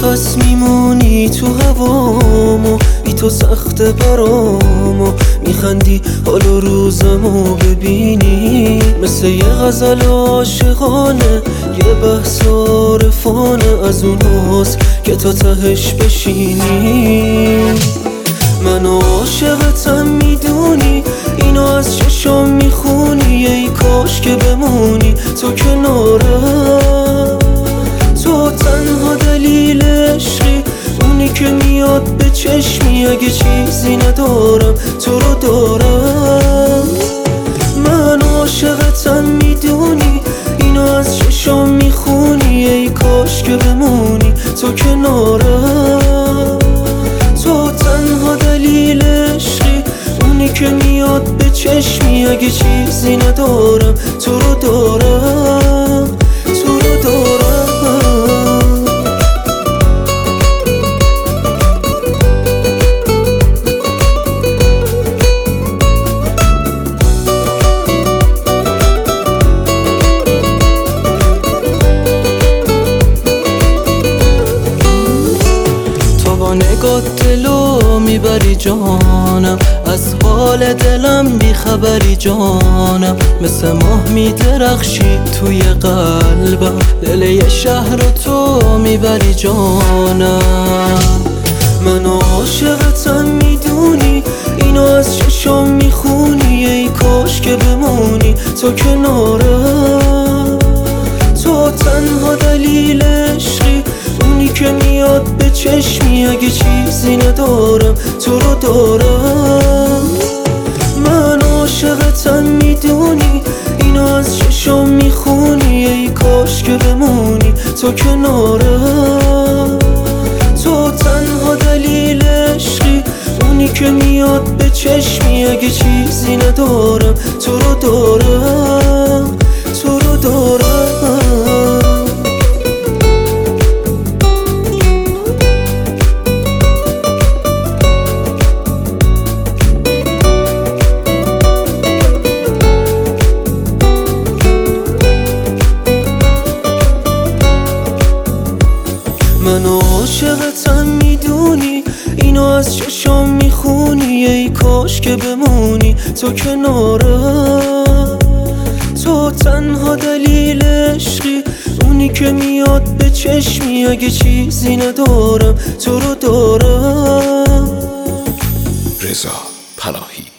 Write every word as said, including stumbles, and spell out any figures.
پس میمونی تو هوامو، بی تو سخت برامو، میخندی حال و روزمو ببینی، مثل یه غزل عاشقانه، یه بحث عارفانه از اون هست که تا تهش بشینی. من عاشقتم میدونی، اینو از چشام میخونی، ای کاش که بمونی تو کنارم. تو تنها دلیل عشقی، اونی که میاد به چشمی، اگه چیزی ندارم تو رو دارم. من عاشقتم میدونی، اینو از چشام میخونی، ای کاش که بمونی تو کنارم. تو تنها دلیل عشقی، اونی که میاد به چشمی، اگه چیزی ندارم تو رو دارم، تو رو دارم. نگاه دلو میبری جانم، از حال دلم بیخبری جانم، مثل ماه میدرخشی توی قلبم، دل یه شهر تو میبری جانم. من عاشقتم میدونی، اینو از چشام میخونی، ای کاش که بمونی تو کنارم. تو تنها دلیل عشقی، اونی که میاد به چشمی، اگه چیزی ندارم تو رو دارم. من عاشقتم میدونی، اینو از چشام میخونی، ای کاش که بمونی تو کنارم. تو تنها دلیل عشقی، اونی که میاد به چشمی، اگه چیزی ندارم تو رو دارم، تو رو دارم. من عاشقتم میدونی، اینو از چشام میخونی، ای کاش که بمونی تو کنارم. تو تنها دلیل عشقی، اونی که میاد به چشمی، اگه چیزی ندارم تو رو دارم. رضا پناهی.